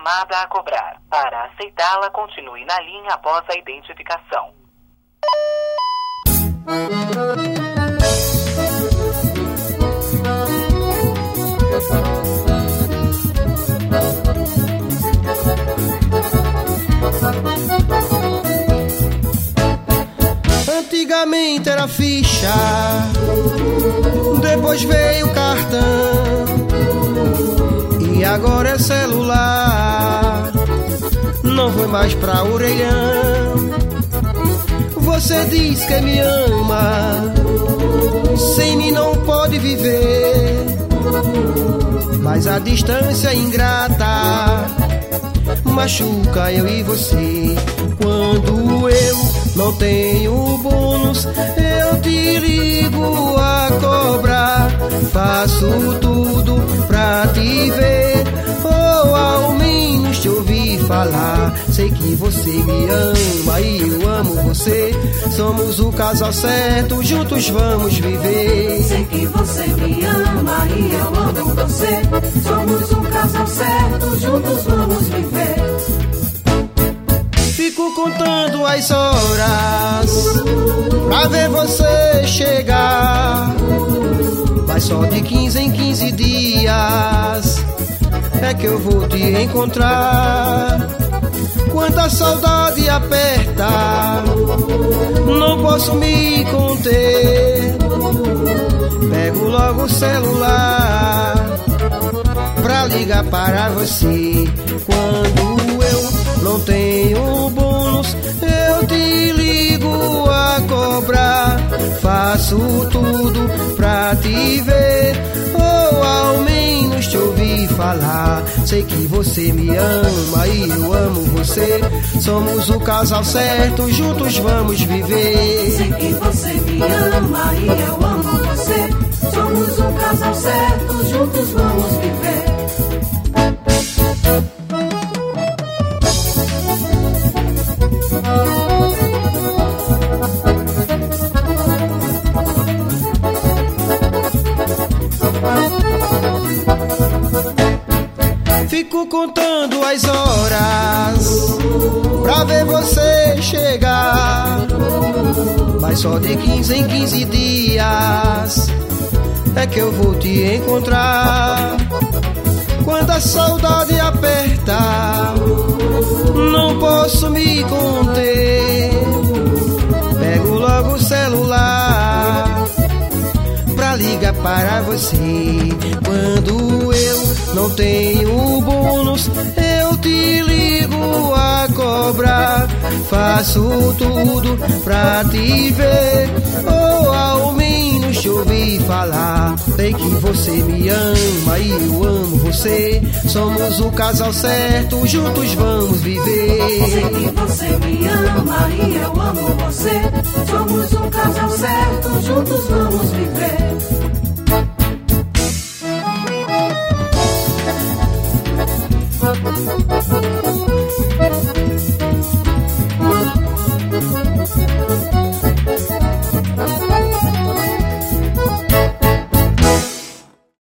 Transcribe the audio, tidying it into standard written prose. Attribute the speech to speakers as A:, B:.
A: chamada a cobrar. Para aceitá-la, continue na linha após a identificação.
B: Antigamente era ficha, depois veio cartão e agora é celular. Não foi mais pra orelhão. Você diz que me ama, sem mim não pode viver, mas a distância é ingrata, machuca eu e você. Quando eu não tenho bônus, eu te ligo a cobrar. Faço tudo pra te ver, ou ao menos te ouvir falar. Sei que você me ama e eu amo você. Somos o casal certo, juntos vamos viver.
C: Sei que você me ama e eu amo você. Somos um casal certo, juntos vamos viver.
B: Fico contando as horas pra ver você chegar, mas só de 15 em 15 dias é que eu vou te encontrar. Quanta saudade aperta, não posso me conter. Pego logo o celular pra ligar para você. Quando eu não tenho bônus, eu te ligo a cobrar. Faço tudo pra te ver, ou ao menos te ouvir falar. Sei que você me ama e eu amo você. Somos o casal certo, juntos vamos viver.
C: Sei que você me ama e eu amo você. Somos um casal certo, juntos vamos viver.
B: Fico contando as horas pra ver você chegar, mas só de 15 em 15 dias é que eu vou te encontrar. Quanta saudade aperta, não posso me conter. Pego logo o celular pra ligar para você. Quando eu não tenho bônus, eu te ligo a cobrar. Faço tudo pra te ver, ou ao menos te ouvir falar. Sei que você me ama e eu amo você. Somos o casal certo, juntos vamos viver.
C: Sei que você me ama e eu amo você. Somos um casal certo, juntos vamos viver.